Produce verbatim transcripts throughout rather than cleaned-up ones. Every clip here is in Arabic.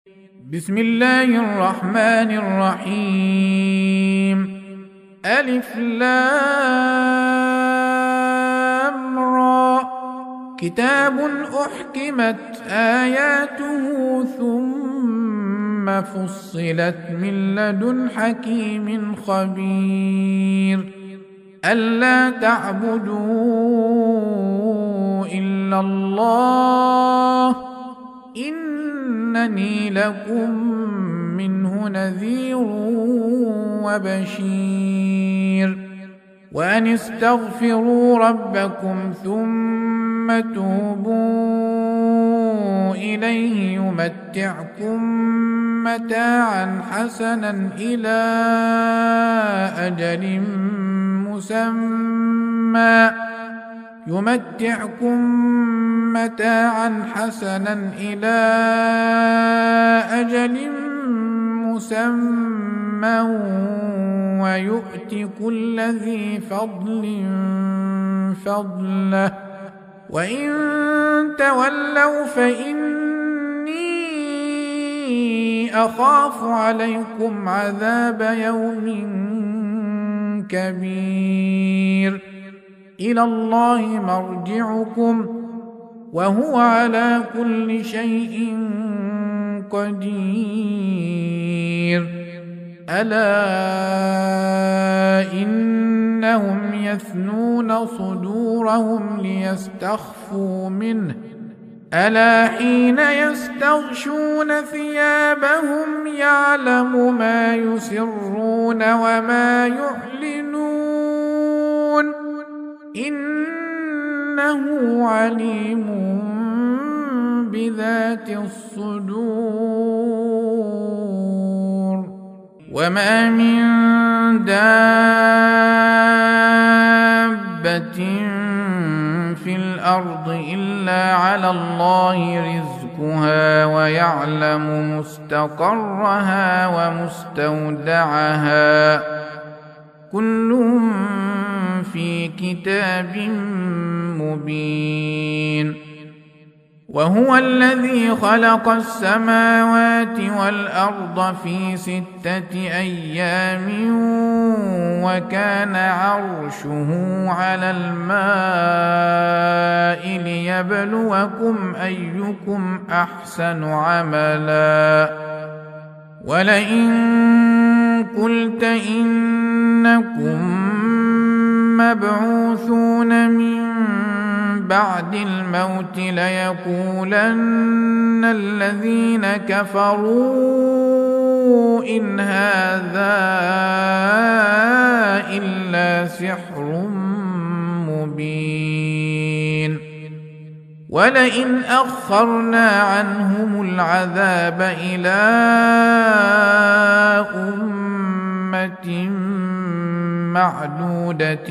بسم الله الرحمن الرحيم. ألف لام را. كتاب أحكمت آياته ثم فصلت من لدن حكيم خبير. ألا تعبدوا إلا الله إنني لكم منه نذير وبشير. وأن استغفروا ربكم ثم توبوا إليه يمتعكم متاعا حسنا إلى أجل مسمى يمتعكم متاعا حسنا إلى أجل مسمى ويؤت كل ذي فضل فضله وإن تولوا فإني أخاف عليكم عذاب يوم كبير. إلى الله مرجعكم وهو على كل شيء قدير. ألا إنهم يثنون صدورهم ليستخفوا منه ألا حين يستغشون ثيابهم يعلم ما يسرون وما يعلنون إنه عليم بذات الصدور. وما من دابة في الأرض إلا على الله رزقها ويعلم مستقرها ومستودعها كل في كتاب مبين. وهو الذي خلق السماوات والأرض في ستة أيام وكان عرشه على الماء ليبلوكم أيكم أحسن عملا. ولئن قلت إنكم مبعوثون من بعد الموت ليقولن الذين كفروا إن هذا إلا سحر مبين. ولئن أخرنا عنهم العذاب إلى أمة معدودة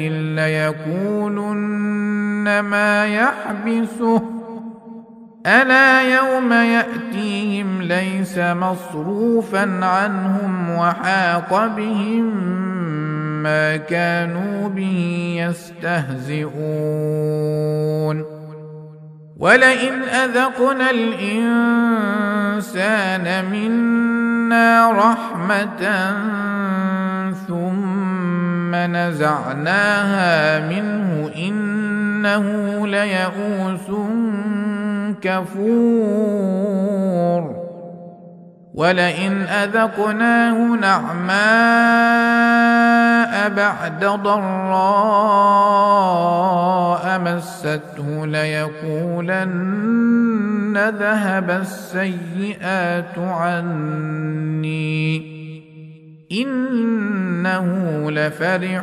ليقولن ما يحبسه ألا يوم يأتيهم ليس مصروفا عنهم وحاق بهم ما كانوا به يستهزئون. ولئن أذقنا الإنسان منا رحمة ثم نزعناها منه إنه ليئوس كفور. ولئن أذقناه نعماء بعد ضراء مسته ليقولن ذهب السيئات عني إنه لفرح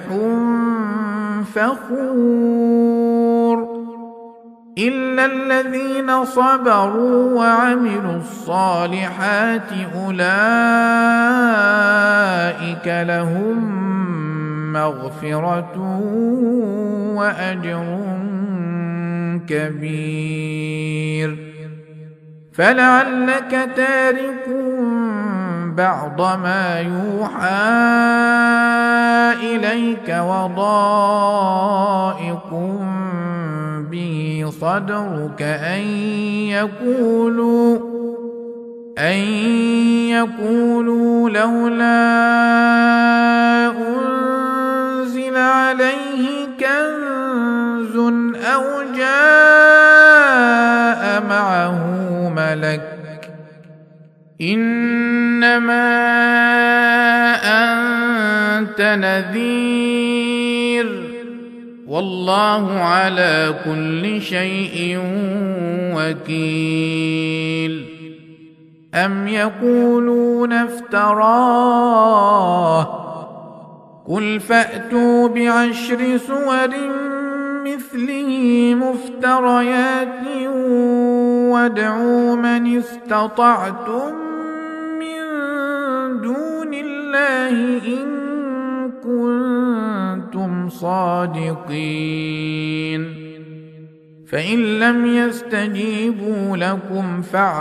فخور. إلا الذين صبروا وعملوا الصالحات أولئك لهم مغفرة وأجر كبير. فلعلك تارك بعض ما يوحى إليك وضائق به صدرك أن يقولوا أن يقولوا لولا أنزل عليه كنز أو جاء معه ملك إنما أنت نذير والله على كل شيء وكيل أم يقولون افتراه قل فأتوا بعشر سور مثله مفتريات وادعوا من استطعتم من دون الله إن كنتم صادقين فإن لم يستجيبوا لكم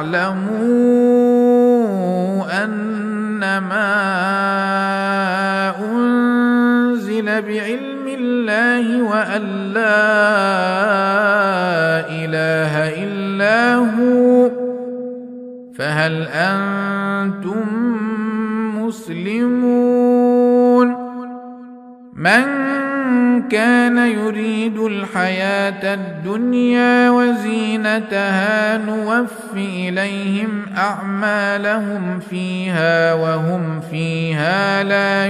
فاعلموا أنما أنزل بعلم الله وأن لا إله إلا هو فهل أنتم مسلمون من كان يريد الحياة الدنيا وزينتها نوف إليهم أعمالهم فيها وهم فيها لا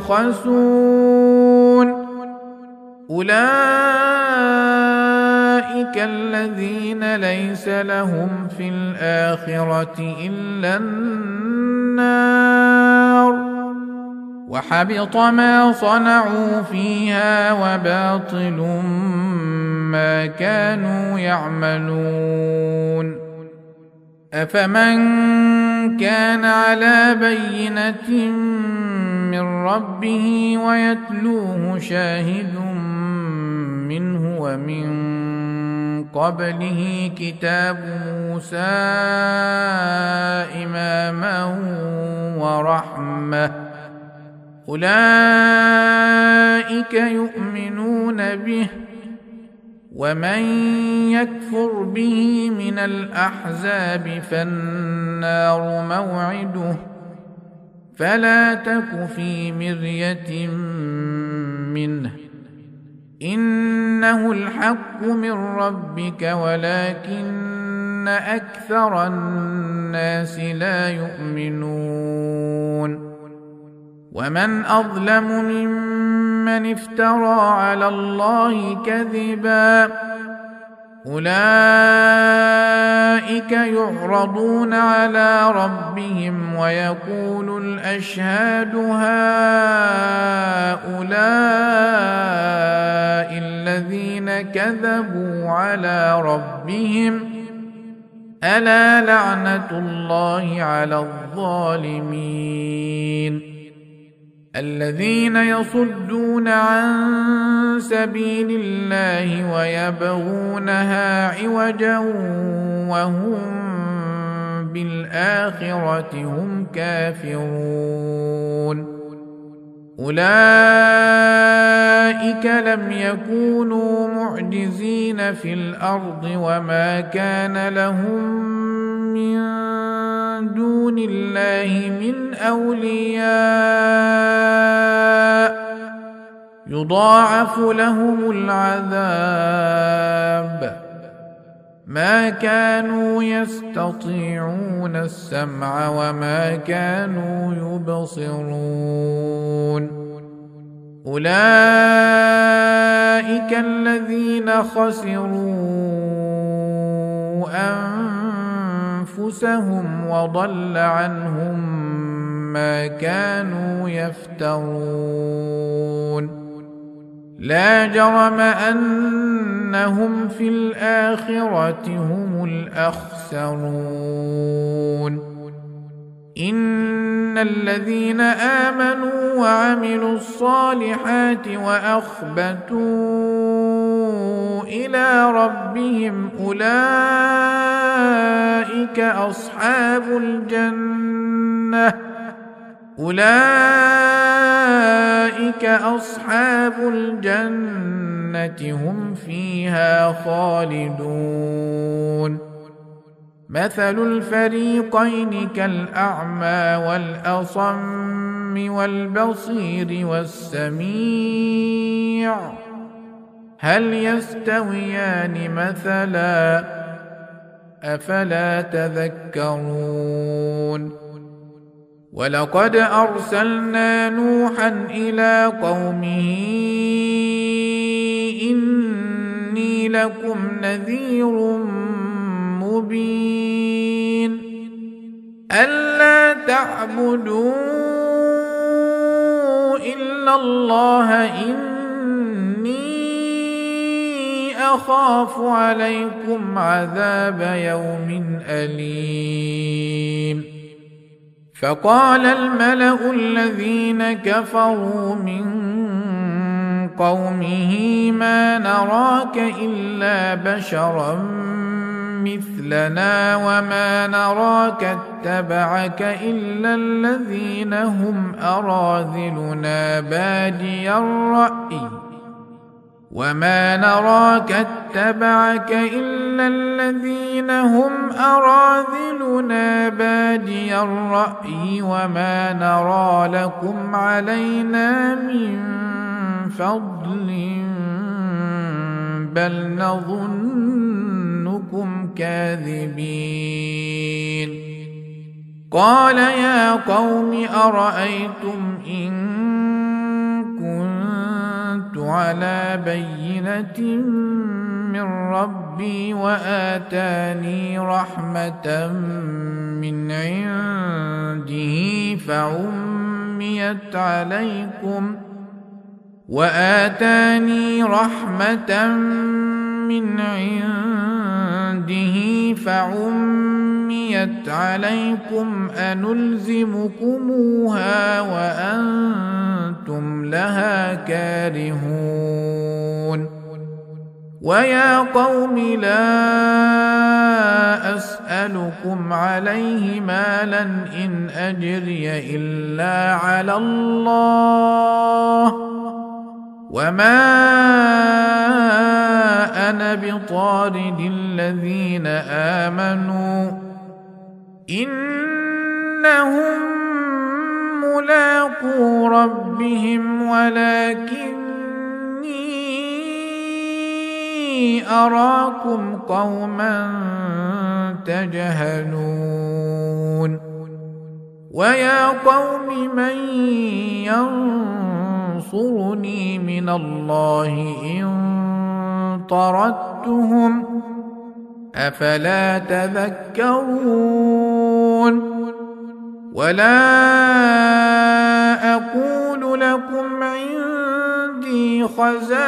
يبخسون أولئك الذين ليس لهم في الآخرة إلا النار وحبط ما صنعوا فيها وباطل ما كانوا يعملون أفمن كان على بينة من ربه ويتلوه شاهد منه ومن قبله كتاب موسى إماما ورحمة أولئك يؤمنون به ومن يكفر به من الأحزاب فالنار موعده فلا تك في مرية منه إنه الحق من ربك ولكن أكثر الناس لا يؤمنون ومن أظلم ممن افترى على الله كذبا أولئك يعرضون على ربهم ويقول الأشهاد هؤلاء الذين كذبوا على ربهم ألا لعنة الله على الظالمين الذين يصدون عن سبيل الله ويبغونها عوجا وهم بالآخرة هم كافرون أولئك لم يكونوا معجزين في الأرض وما كان لهم من دون الله من أولياء يضاعف لهم العذاب ما كانوا يستطيعون السمع وما كانوا يبصرون أولئك الذين خسروا أنفسهم وضل عنهم ما كانوا يفترون لا جرم أنهم في الآخرة هم الأخسرون إن الذين آمنوا وعملوا الصالحات وأخبتوا إلى ربهم أولئك أصحاب الجنة أولئك أصحاب الجنة هم فيها خالدون مثل الفريقين كالأعمى والأصم والبصير والسميع هل يستويان مثلا أفلا تذكرون ولقد أرسلنا نوحا إلى قومه إني لكم نذير مبين ألا تعبدوا إلا الله إني أخاف عليكم عذاب يوم أليم فقال الملأ الذين كفروا من قومه ما نراك إلا بشرا مثلنا وما نراك اتبعك إلا الذين هم أراذلنا بادي الرأي وما نراك اتبعك إلا الذين هم أراذلنا بادي الرأي وما نرى لكم علينا من فضل بل نظنكم كاذبين قال يا قوم أرأيتم إن كنت على بينة من ربي وآتاني رحمة من عنده فعميت عليكم وآتاني رحمة من عنده فعميت عليكم أنلزمكموها وأنتم لها كارهون ويا قوم لا أسألكم عليه مالا إن أجري إلا على الله وما أنا بطارد الذين آمنوا إنهم ملاقو ربهم ولكني أراكم قوما تجهلون ويا قوم من ينصرني من الله إن طردتهم أفلا تذكرون ولا أقول لكم عندي خزائن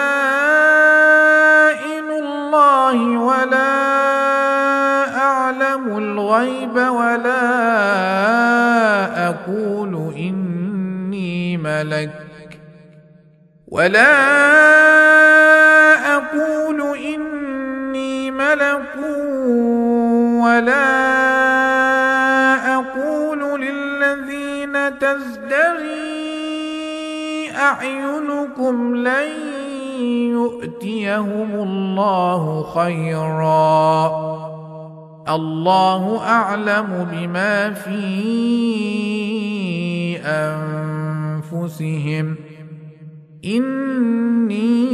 الله ولا أعلم الغيب ولا أقول إني ملك ولا أقول إني ملك ولا أقول للذين تزدري أعينكم لن يؤتيهم الله خيرا الله أعلم بما في أنفسهم إني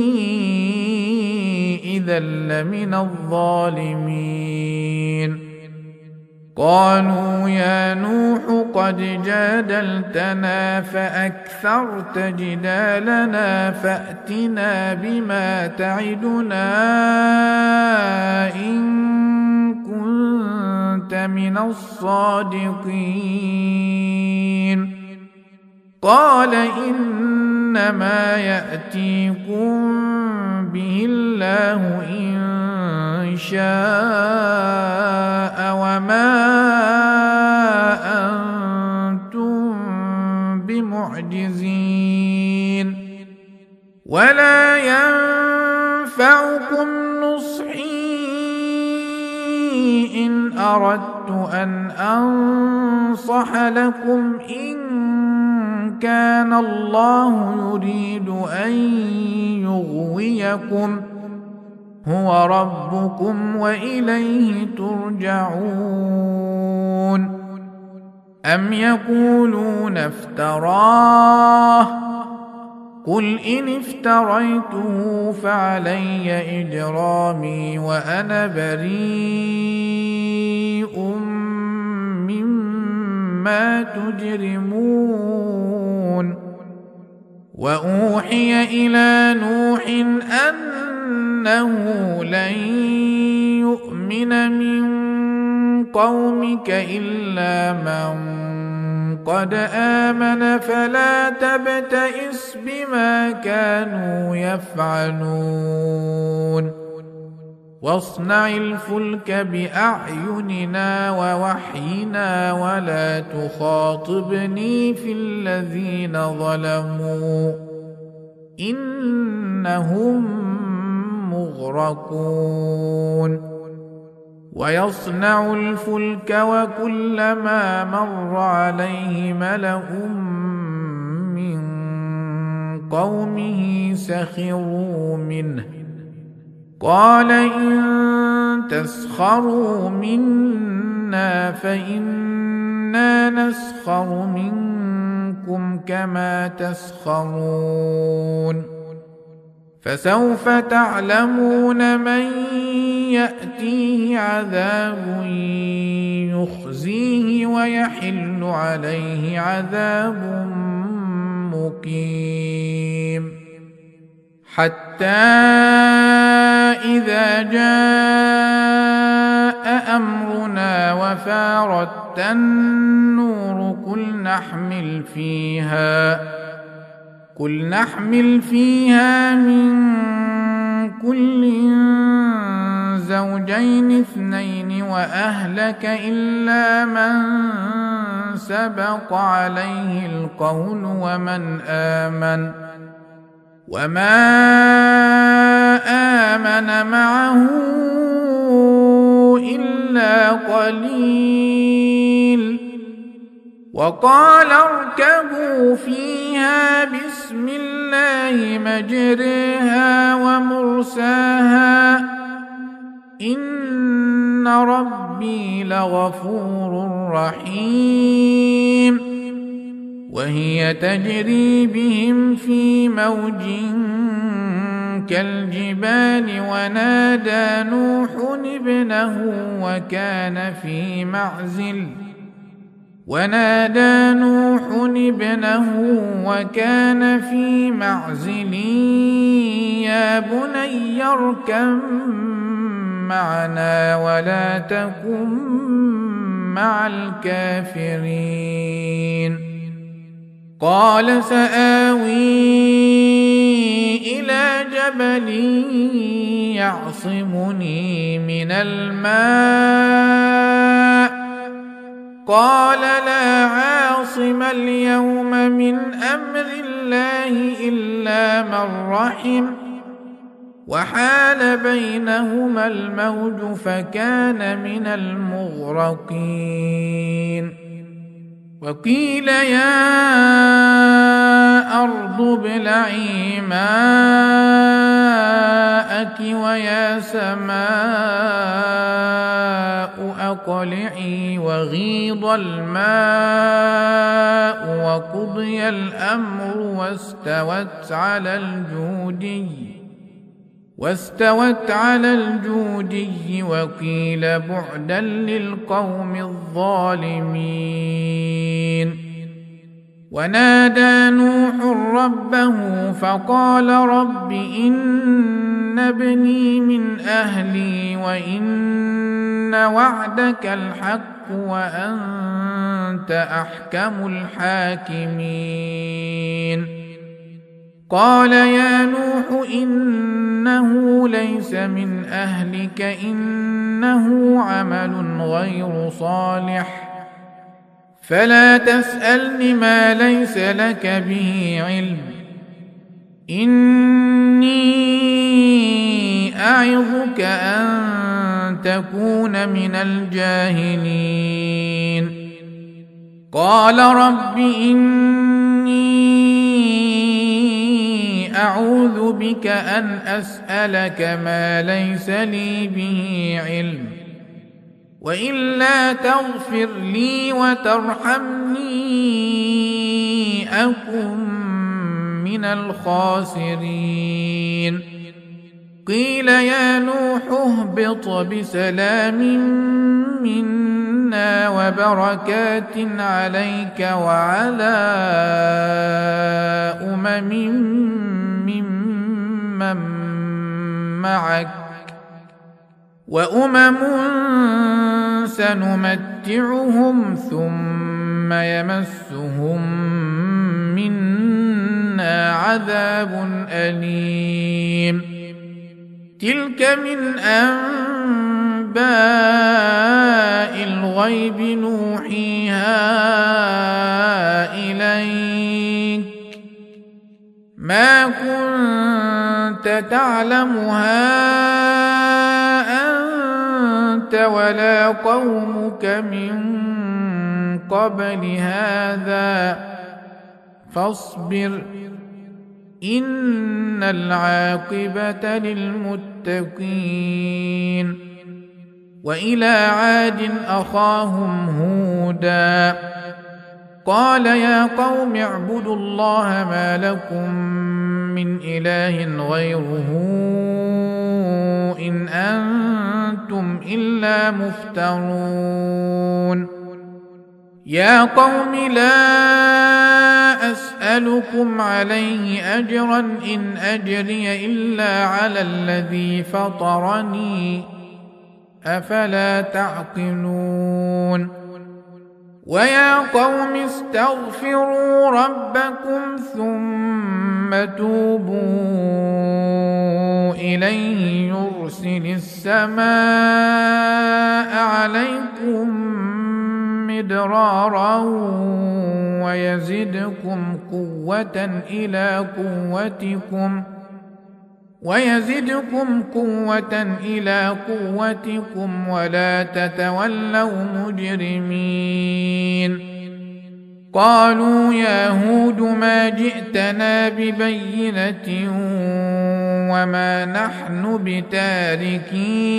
إذا لمن الظالمين قالوا يا نوح قد جادلتنا فأكثرت جدالنا فأتنا بما تعدنا إن كنت من الصادقين قال إنما يأتيكم به الله إن شاء وما أنتم بمعجزين ولا ينفعكم نصحي إن أردت أن أنصح لكم إن كان الله يريد أن يغويكم هو ربكم وإليه ترجعون. أم يقولون افتراه قل إن افتريته فعلي إجرامي وأنا بريء مما تجرمون. وأوحي إلى نوح أنه لن يؤمن من قومك إلا من قد آمن فلا تبتئس بما كانوا يفعلون. واصنع الفلك بأعيننا ووحينا ولا تخاطبني في الذين ظلموا إنهم مغرقون. ويصنع الفلك وكلما مر عليه ملأ من قومه سخروا منه قال إن تسخروا منا فإنا نسخر منكم كما تسخرون. فسوف تعلمون من يأتيه عذاب يخزيه ويحل عليه عذاب مقيم. حتى إذا جاء أمرنا وفارت النور قل نحمل فيها قل نحمل فيها من كل زوجين اثنين وأهلك إلا من سبق عليه القول ومن آمن وما آمن معه إلا قليل. وقال اركبوا فيها بسم الله مجريها ومرساها إن ربي لغفور رحيم. وهي تجري بهم في موج كالجبال ونادى نوح ابنه وكان في معزل ونادى نوح ابنه وكان في معزل يا بني اركب معنا ولا تكن مع الكافرين. قال سآوي إلى جبل يعصمني من الماء قال لا عاصم اليوم من أمر الله إلا من رحم وحال بينهما الموج فكان من المغرقين. وقيل يا أرض ابلعي ماءك ويا سماء أقلعي وغيض الماء وقضي الأمر واستوت على الجودي واستوت على الجودي وقيل بعدا للقوم الظالمين. ونادى نوح ربه فقال رب إن ابني من أهلي وإن وعدك الحق وأنت أحكم الحاكمين. قال يا نوح إنه ليس من أهلك إنه عمل غير صالح فلا تسألني ما ليس لك به علم إني أعظك أن تكون من الجاهلين. قال رب إني أعوذ بك أن أسألك ما ليس لي به علم وإلا تغفر لي وترحمني أكن من الخاسرين قيل يا نوح اهبط بسلام منا وبركات عليك وعلى أمم ممن معك وأمم سنمتعهم ثم يمسهم منا عذاب أليم تلك من أنباء الغيب نوحيها إليك ما كنت تعلمها أنت ولا قومك من قبل هذا فاصبر إن العاقبة للمتقين وإلى عاد أخاهم هودا قال يا قوم اعبدوا الله ما لكم من إله غيره إن أنتم إلا مفترون يا قوم لا أسألكم عليه أجرا إن أجري إلا على الذي فطرني أفلا تعقلون ويا قوم استغفروا ربكم ثم توبوا إليه يرسل السماء عليكم مدرارا ويزدكم قوة إلى قوتكم ويزدكم قوة إلى قوتكم ولا تتولوا مجرمين قالوا يا هود ما جئتنا ببينة وما نحن بتاركي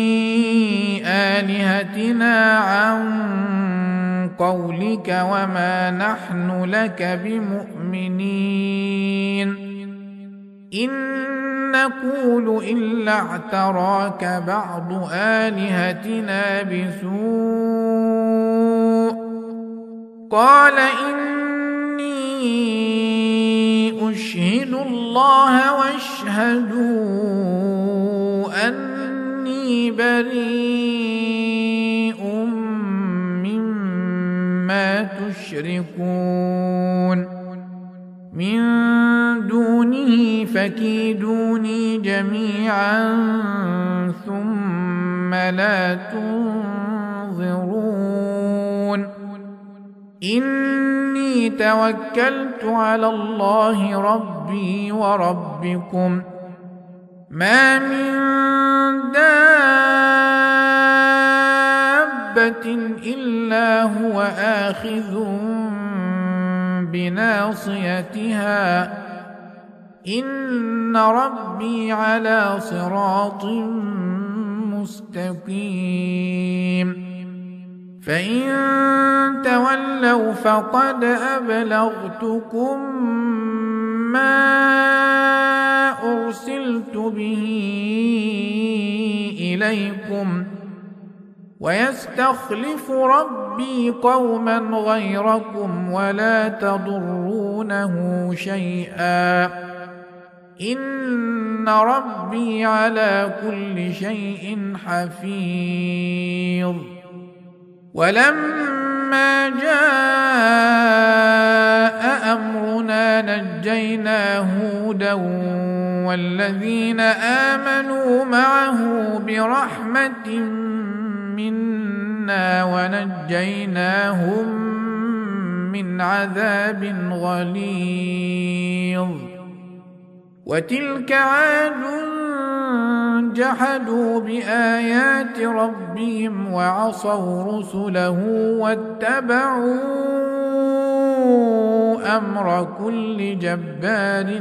آلهتنا عن قولك وما نحن لك بمؤمنين إن نقول إلا اعتراك بعض آلهتنا بسوء قال إني أشهد الله واشهدوا أني بريء مما تشركون من دونه فكيدوني جميعا ثم لا تنظرون إني توكلت على الله ربي وربكم ما من دابة إلا هو آخذ بناصيتها إن ربي على صراط مستقيم فإن تولوا فقد أبلغتكم ما أرسلت به إليكم ويستخلف ربي قوما غيركم ولا تضرونه شيئا إن ربي على كل شيء حفيظ ولما جاء أمرنا نجينا هودا والذين آمنوا معه برحمة منا ونجيناهم من عذاب غليظ وتلك عاد جحدوا بآيات ربهم وعصوا رسله واتبعوا أمر كل جبار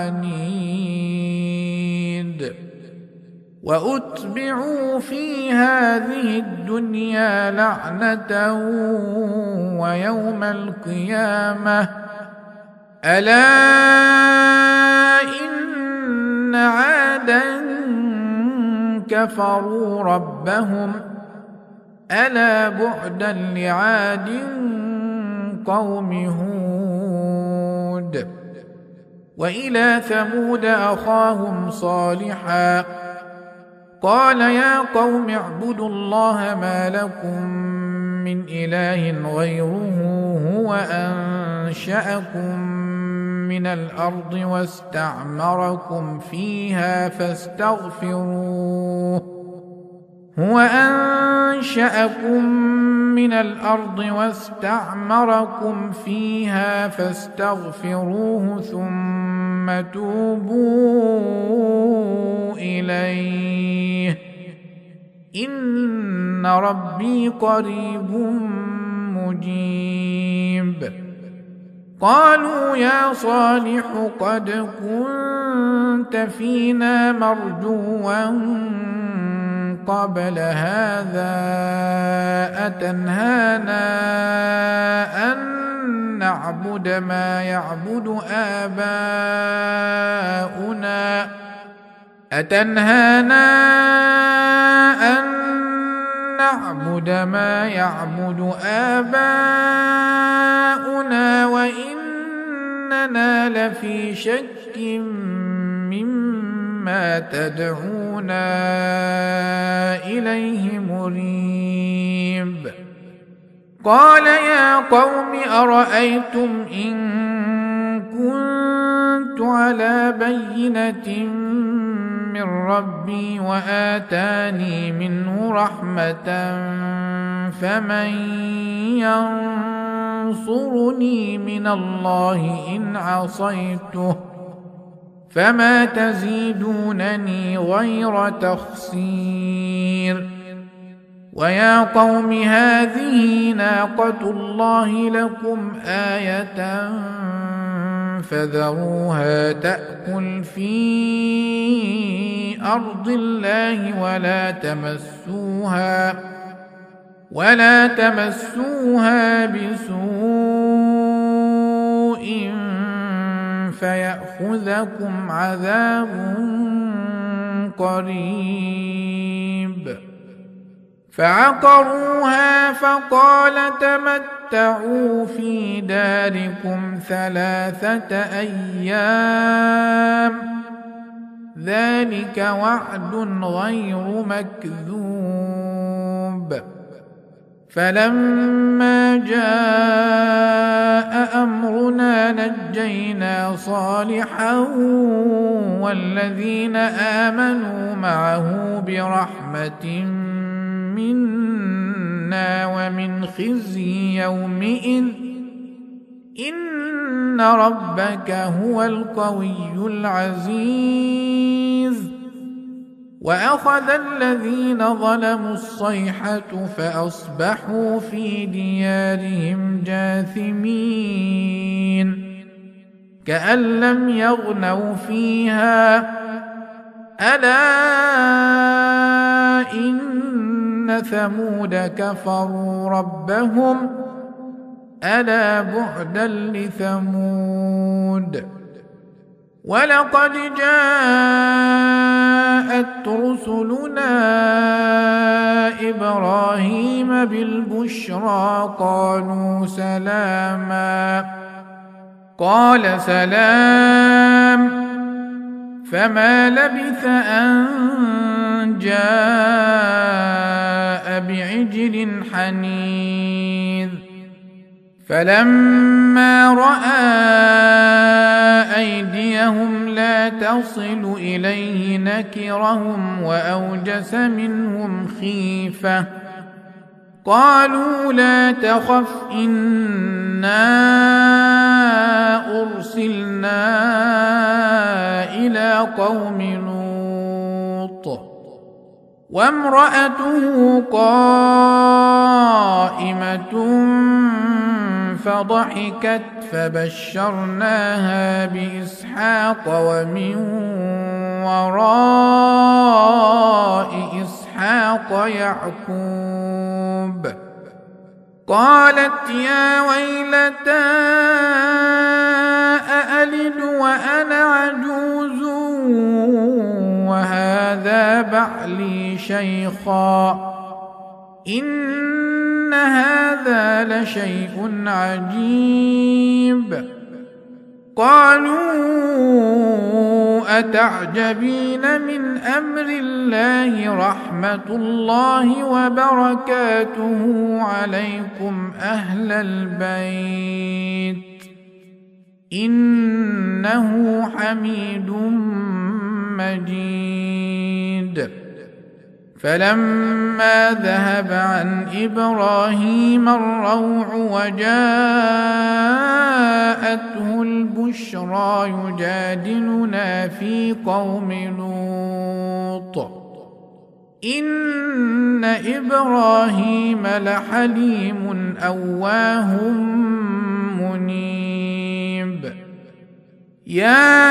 عنيد وأتبعوا في هذه الدنيا لعنة ويوم القيامة ألا إن عادا كفروا ربهم ألا بعدا لعاد قوم هود وإلى ثمود أخاهم صالحا قال يا قوم اعبدوا الله ما لكم من إله غيره هو أنشأكم من الأرض واستعمركم فيها فاستغفروه هو أنشأكم من الأرض واستعمركم فيها فاستغفروه ثم توبوا إليه إن ربي قريب مجيب قالوا يا صالح قد كنت فينا مرجوا قبل هذا أتنهانا أن نعبد ما يعبد آباؤنا أتنهانا أن نعبد ما يعبد آباؤنا وإننا لفي شك مما تدعونا إليه مريب قال يا قوم أرأيتم إن كنت على بينة من ربي وآتاني منه رحمة فمن ينصرني من الله إن عصيته فما تزيدونني غير تخسير ويا قوم هذه ناقة الله لكم آية فذروها تأكل في أرض الله ولا تمسوها ولا تمسوها بسوء فيأخذكم عذاب قريب فعقروها فقال تمتعوا في داركم ثلاثة أيام ذلك وعد غير مكذوب فلما جاء أمرنا نجينا صالحا والذين آمنوا معه برحمة منا ومن خزي يومئذ إن ربك هو القوي العزيز وأخذ الذين ظلموا الصيحة فأصبحوا في ديارهم جاثمين كأن لم يغنوا فيها ألا إن ثمود كفروا ربهم ألا بعدا لثمود ولقد جاءت رسلنا إبراهيم بالبشرى قالوا سلاما قال سلام فما لبث أن جاء بعجل حنيذ فلما رأى أيديهم لا تصل إليه نكرهم وأوجس منهم خيفة قالوا لا تخف إنا أرسلنا إلى قوم لوط وامرأته قائمة فضحكت فبشرناها بإسحاق ومن وراء إسحاق يعقوب. قالت يا ويلتى أألد وأنا عجوز وهذا بعلي شيخا إن هذا لشيء عجيب. قالوا أتعجبين من أمر الله رحمة الله وبركاته عليكم أهل البيت إنه حميد مجيد. فلما ذهب عن إبراهيم الروع وجاءته البشرى يجادلنا في قوم لوط إن إبراهيم لحليم أواه منيب. يا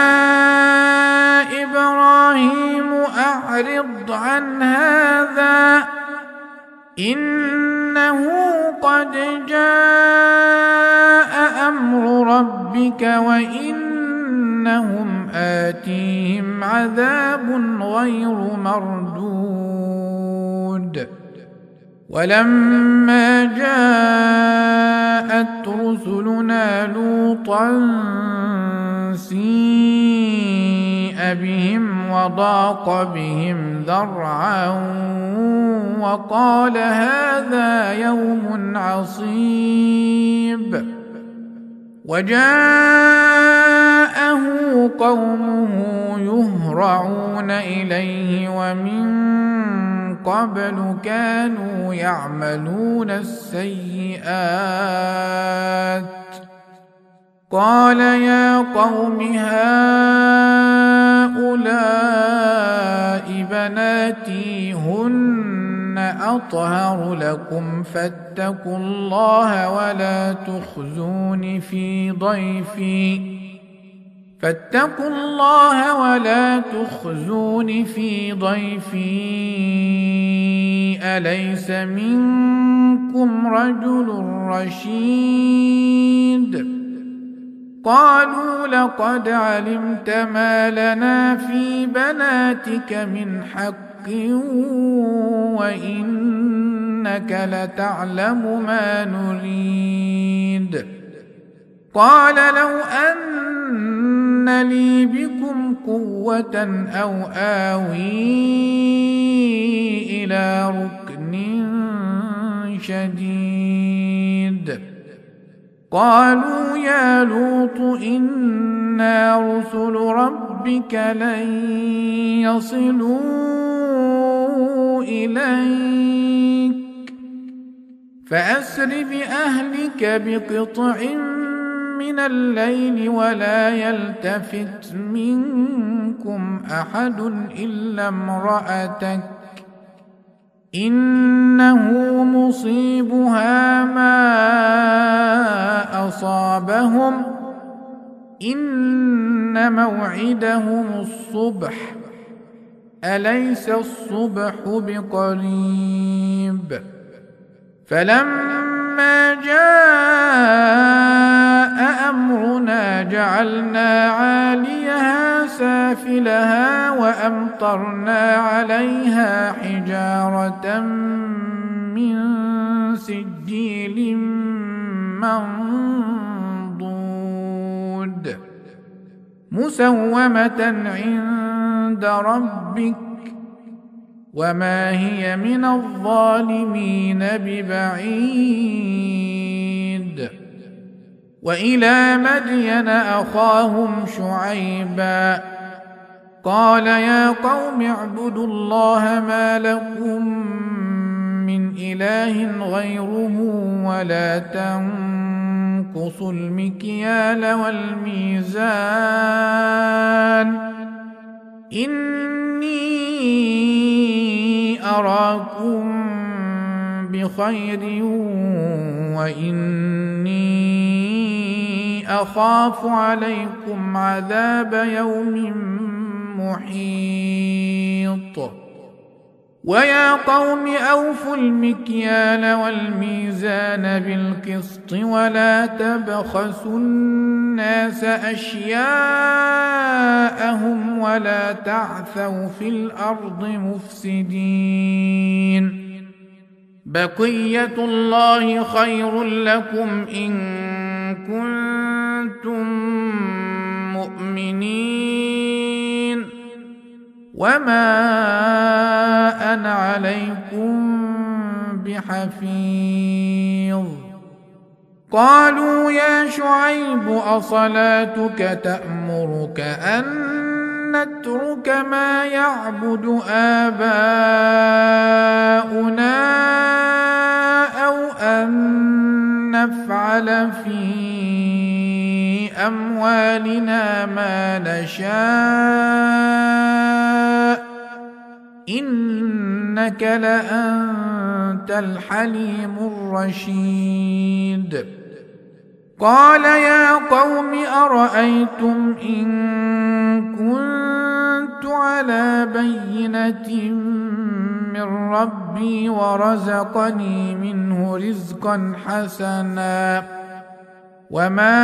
إبراهيم أعرض عن هذا إنه قد جاء أمر ربك وإنهم آتيهم عذاب غير مردود. ولما جاءت رسلنا لوطا سيء بهم وضاق بهم ذرعا وقال هذا يوم عصيب. وجاءه قومه يهرعون إليه ومن قبل كانوا يعملون السيئات. قال يا قوم هؤلاء بناتي هن أطهر لكم فاتقوا الله ولا تخزون في ضيفي فاتقوا الله ولا تخزون في ضيفي أليس منكم رجل رشيد. قالوا لقد علمت ما لنا في بناتك من حق وإنك لتعلم ما نريد. قال لو أن لي بكم قوة أو آوي إلى ركن شديد. قالوا يا لوط إنا رسل ربك لن يصلوا إليك فأسر بأهلك بقطع من الليل ولا يلتفت منكم أحد إلا امرأتك إنه مصيبها ما أصابهم إن موعدهم الصبح أليس الصبح بقريب. فلما جاء أمرنا جعلنا عاليها سافلها وأمطرنا عليها حجارة من سجيل منضود مسومة عند ربك وما هي من الظالمين ببعيد. وإلى مدين أخاهم شعيبا قال يا قوم اعبدوا الله ما لكم من إله غيره ولا تنقصوا المكيال والميزان إني أراكم بخير وإني أخاف عليكم عذاب يوم محيط ويا قوم أوفوا المكيال والميزان بالقسط ولا تبخسوا الناس أشياءهم ولا تعثوا في الأرض مفسدين بقية الله خير لكم إن كنتم مؤمنين وما أنا عليكم بحفيظ قالوا يا شعيب أصلاتك تأمرك أن نترك ما يعبد آباؤنا أو أن نفعل في أموالنا ما نشاء إنك لأنت الحليم الرشيد قال يا قوم أرأيتم إن كنت على بينة من ربي ورزقني منه رزقا حسنا وما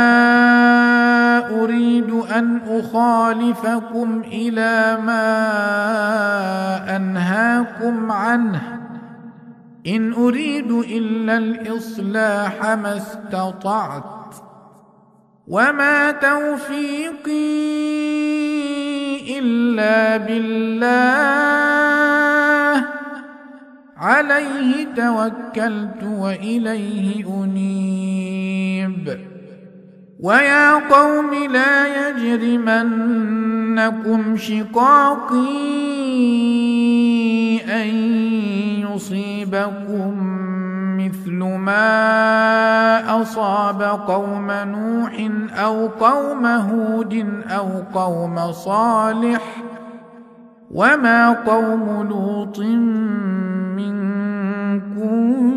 أريد أن أخالفكم إلى ما أنهاكم عنه إن أريد إلا الإصلاح ما استطعت وما توفيقي إلا بالله عليه توكلت وإليه أنيب ويا قوم لا يجرمنكم شقاقي أن يصيبكم مثل ما أصاب قوم نوح أو قوم هود أو قوم صالح وما قوم لوط منكم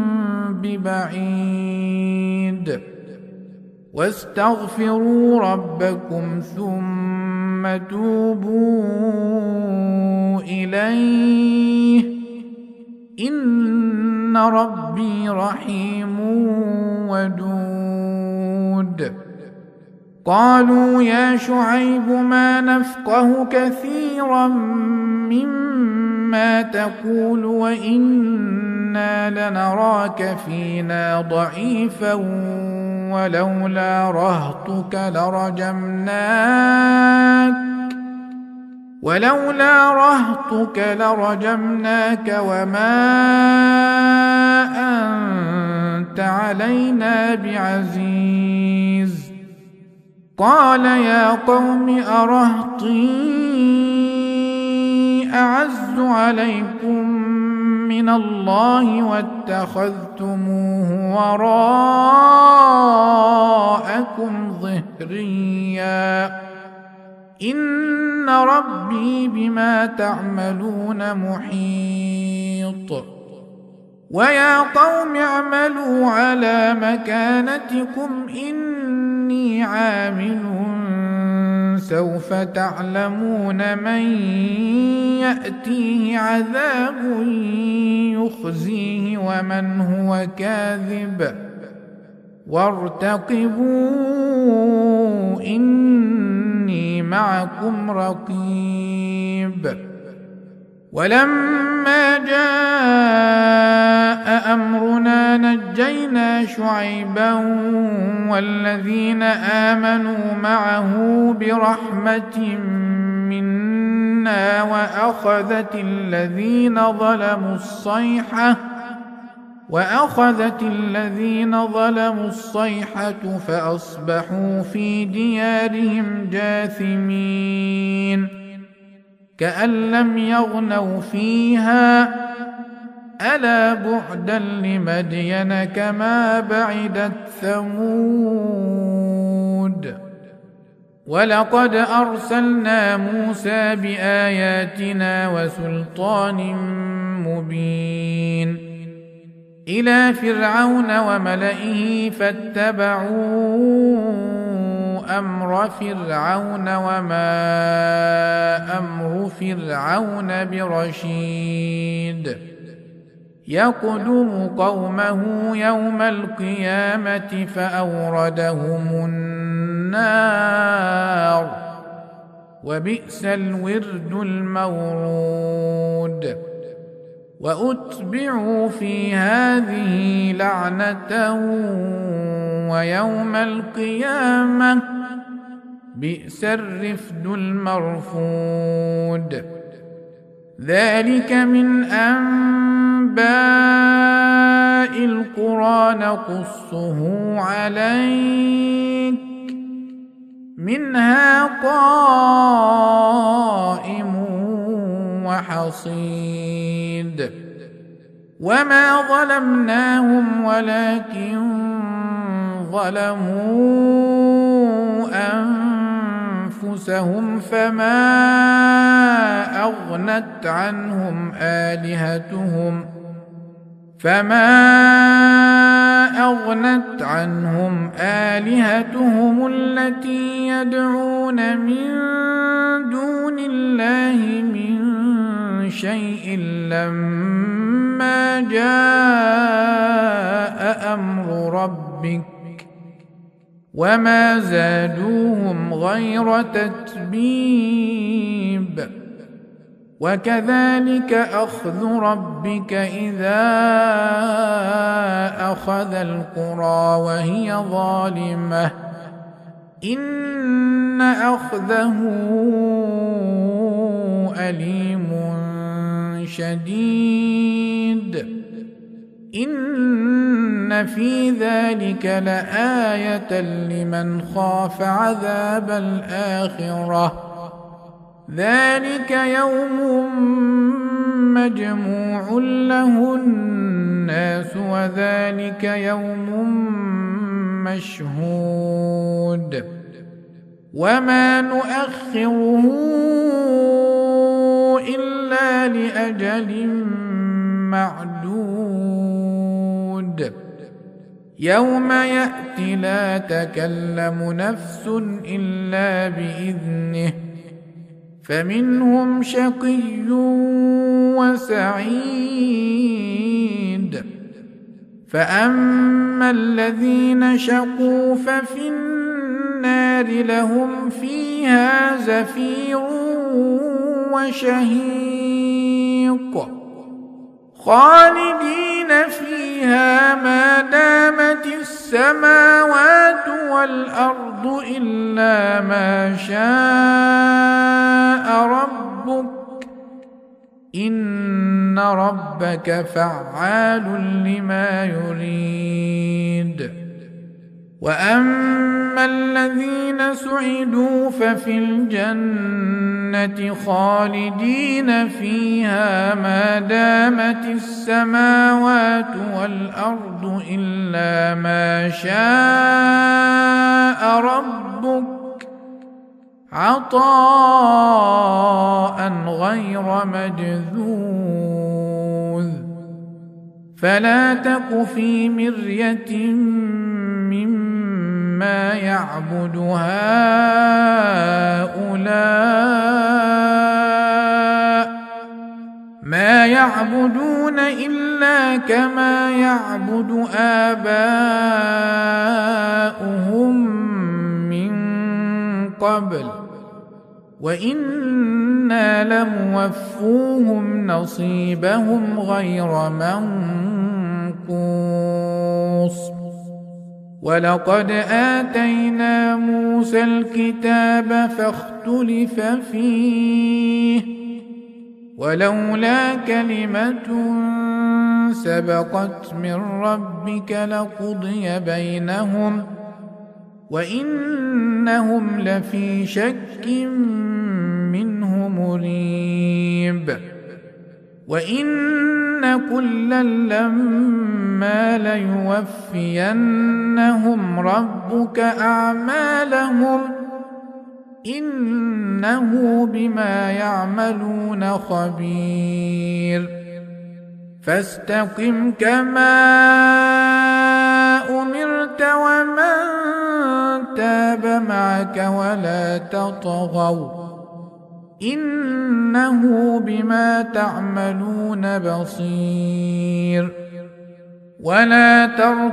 ببعيد واستغفروا ربكم ثم توبوا إليه إن ربي رحيم ودود قالوا يا شعيب ما نفقه كثيرا مما تقول وإنا لنراك فينا ضعيفا ولولا رهطك لرجمناك ولولا رهطك لرجمناك وما أنت علينا بعزيز قال يا قوم أرهطي أعز عليكم من الله واتخذتموه وراءكم ظهريا إن ربي بما تعملون محيط ويا قوم اعملوا على مكانتكم إني عامل سوف تعلمون من يأتيه عذاب يخزيه ومن هو كاذب وارتقبوا إني معكم رقيب ولما جاء أمرنا نجينا شعيبا والذين آمنوا معه برحمة منا وأخذت الذين ظلموا الصيحة وأخذت الذين ظلموا الصيحة فأصبحوا في ديارهم جاثمين كأن لم يغنوا فيها ألا بعدا لمدين كما بعدت ثمود ولقد أرسلنا موسى بآياتنا وسلطان مبين إلى فرعون وملئه فاتبعوا أمر فرعون وما أمر فرعون برشيد يقدم قومه يوم القيامة فأوردهم النار وبئس الورد المورود وأتبعوا في هذه لعنة ويوم القيامة بئس الرفد المرفود ذلك من أنباء القرى نقصه عليك منها قائم وحصيد وما ظلمناهم ولكن ظلموا أنفسهم فما أغنت عنهم آلهتهم فما أغنت عنهم آلهتهم التي يدعون من دون الله من شيء لما جاء أمر ربك وما زادوهم غير تتبيب وكذلك أخذ ربك إذا أخذ القرى وهي ظالمة إن أخذه أليم شديد إن في ذلك لآية لمن خاف عذاب الآخرة ذلك يوم مجموع له الناس وذلك يوم مشهود وما نؤخره إلا لأجل معدود يوم يأتي لا تكلم نفس إلا بإذنه فمنهم شقي وسعيد فأما الذين شقوا ففي النار لهم فيها زفير وشهيق خالدين فيها ما دامت السماوات والأرض إلا ما شاء ربك إن ربك فعال لما يريد وأما الذين سعدوا ففي الجنة خالدين فيها ما دامت السماوات والأرض إلا ما شاء ربك عطاء غير مجذوذ فلا تك في مرية مما يعبد هؤلاء ما يعبدون إلا كما يعبد آباؤهم من قبل وإنا لموفوهم نصيبهم غير منقوص ولقد آتينا موسى الكتاب فاختلف فيه ولولا كلمة سبقت من ربك لقضي بينهم وإنهم لفي شك منه مريب وإن كلا لما ليوفينهم ربك أعمالهم إنه بما يعملون خبير فاستقم كما أمرت ومن يرتاب معك ولا تطغوا إنه بما تعملون بصير ولا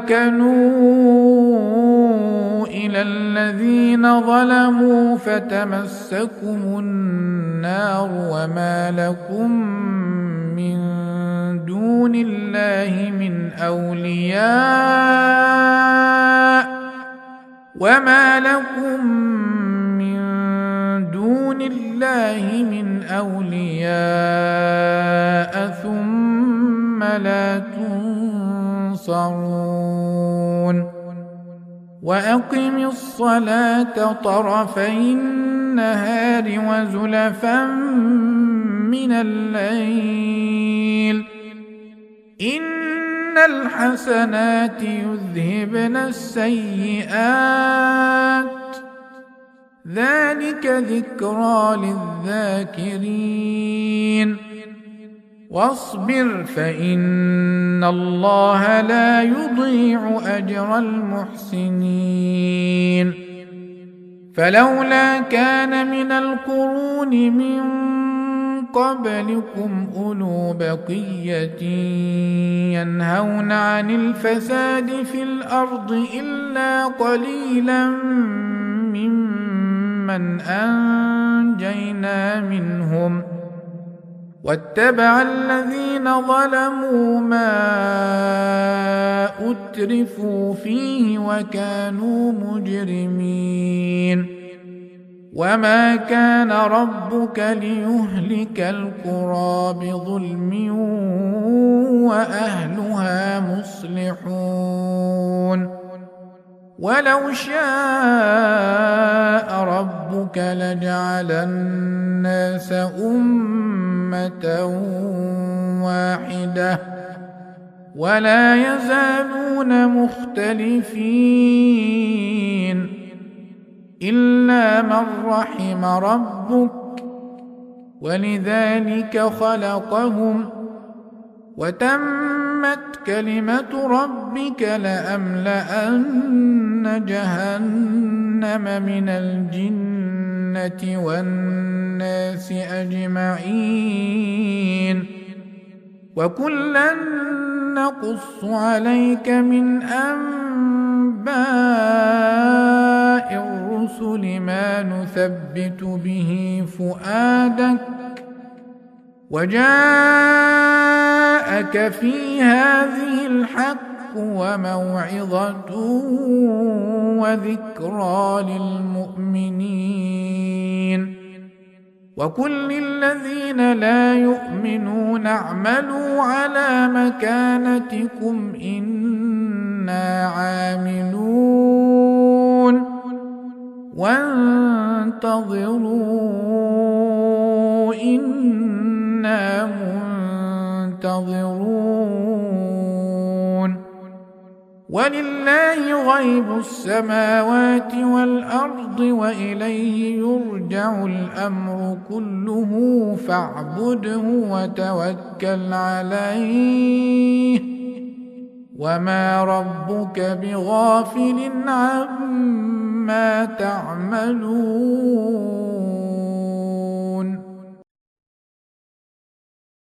تركنوا إلى الذين ظلموا فتمسكم النار وما لكم من دون الله من أولياء وما لكم من دون الله من أولياء ثم لا تنصرون وأقم الصلاة طرفي النهار وزلفا من الليل إن الحسنات يذهبن السيئات ذلك ذكرى للذاكرين واصبر فإن الله لا يضيع أجر المحسنين فلولا كان من القرون من قبلكم أولو بقية ينهون عن الفساد في الأرض إلا قليلا ممن أنجينا منهم واتبع الذين ظلموا ما أترفوا فيه وكانوا مجرمين وما كان ربك ليهلك القرى بظلم وأهلها مصلحون ولو شاء ربك لجعل الناس أمة واحدة ولا يزالون مختلفين إلا من رحم ربك ولذلك خلقهم وتمت كلمة ربك لأملأن جهنم من الجنة والناس أجمعين وكلا نقص عليك من أنباء الرسل ما نثبت به فؤادك وجاءك في هذه الحق وموعظة وذكرى للمؤمنين وقل للذين لا يؤمنون اعملوا على مكانتكم إنا عاملون وانتظروا إنا منتظرون ولله غيب السماوات والأرض وإليه يرجع الأمر كله فاعبده وتوكل عليه وما ربك بغافل عما تعملون